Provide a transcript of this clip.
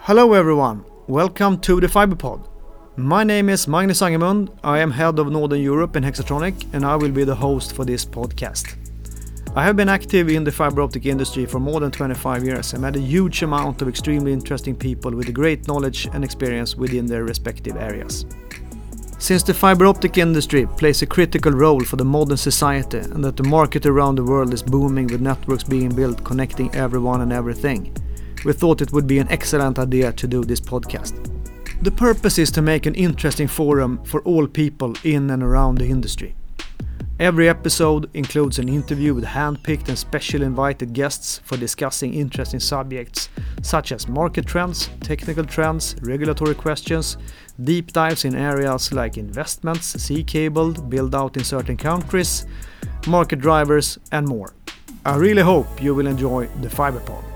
Hello everyone, welcome to the FiberPod. My name is Magnus Angermund, I am head of Northern Europe in Hexatronic and I will be the host for this podcast. I have been active in the fiber optic industry for more than 25 years and met a huge amount of extremely interesting people with a great knowledge and experience within their respective areas. Since the fiber optic industry plays a critical role for the modern society and that the market around the world is booming with networks being built connecting everyone and everything, we thought it would be an excellent idea to do this podcast. The purpose is to make an interesting forum for all people in and around the industry. Every episode includes an interview with hand-picked and special invited guests for discussing interesting subjects such as market trends, technical trends, regulatory questions, deep dives in areas like investments, sea cable, build-out in certain countries, market drivers and more. I really hope you will enjoy the FiberPod.